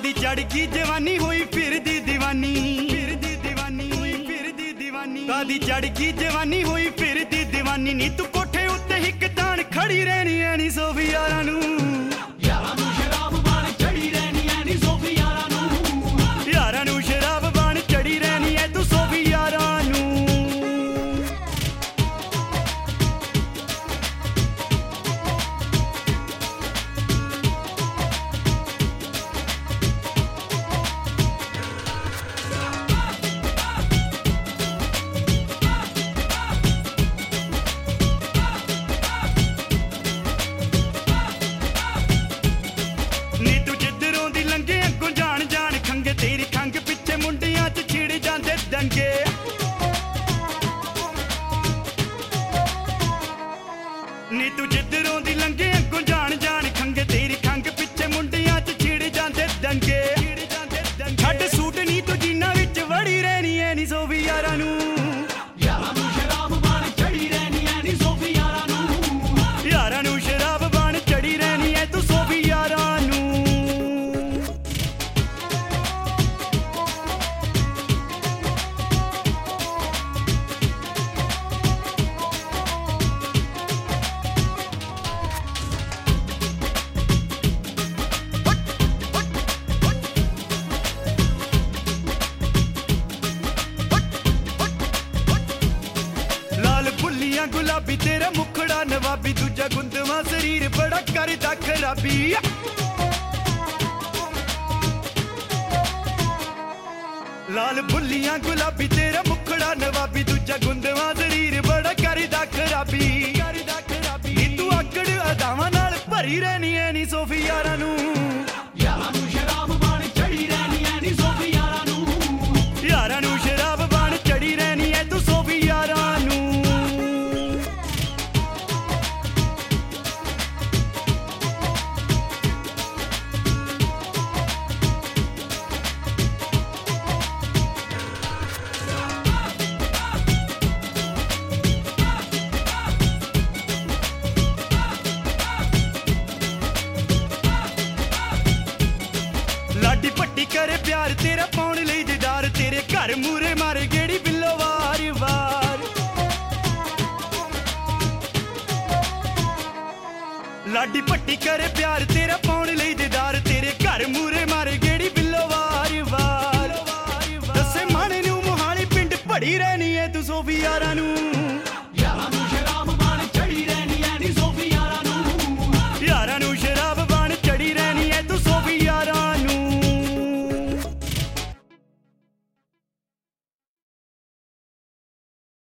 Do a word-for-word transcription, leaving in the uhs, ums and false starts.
कादी चढ़गी जवानी हुई फिर दी दीवानी फिर दी दीवानी हुई फिर दी दीवानी कादी चढ़गी जवानी हुई फिर दी दीवानी नी तू कोठे उत्ते हिक तान खड़ी रहनी है नी सोफी यारां नू यारां नू शराब बाण चढ़ी रहनी है नी सोफी यारां नू यारां नू शराब बाण चढ़ी रहनी है तू सोफी यारां नू नी तू जिधरों दी लंघे अगों जान जान खंगे तेरी खंग पिछे मुंडियां च छिड़ जांदे दंगे छड्ड सूट नी तू जीना विच वड़ी रहनी है नी सोफी यारां नू यारां नू शराब बाण चढ़ी रहनी है नी सोफी यारां नू यारां नू शराब बाण चढ़ी रहनी है तू सोफी यारां नू गुलाबी तेरा मुखड़ा नवाबी दूजा गुंदवा शरीर बड़ा करदा खराबी लाल बुल्लियां गुलाबी तेरा मुखड़ा नवाबी दूजा गुंदवा शरीर बड़ा करदा खराबी करदा खराबी नी तू आकड़ अदावां नाल भरी रहनी है नी सोफी यारां नू यारां नू शराब बाण चढ़ी रहनी है नी सोफी यारां नू यारां नू शराब बाण चढ़ी रहनी है तू सोफी यारां नू लाडी पट्टी करे प्यार तेरा पाउण लई दीदार तेरे घर मूरे मारे गेड़ी बिल्लो वार वार लाडी पट्टी करे प्यार तेरा पाउण लई दीदार तेरे घर मूरे मारे गेड़ी बिल्लो वार वार दसे माणे नू मोहाली पिंड पड़ी रहनी है तू सोफी यारां नू